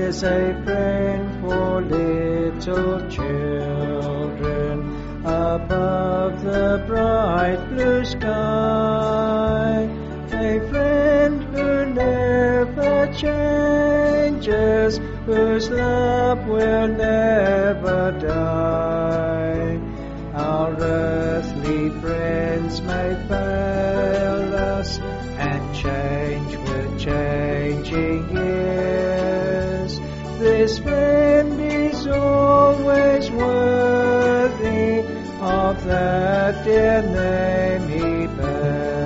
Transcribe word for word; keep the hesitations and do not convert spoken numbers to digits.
is a friend for little children above the bright blue sky. A friend who never changes, whose love will never die. Our earthly friends may fail us and change with changing years. This friend is always worthy of that dear name he bears.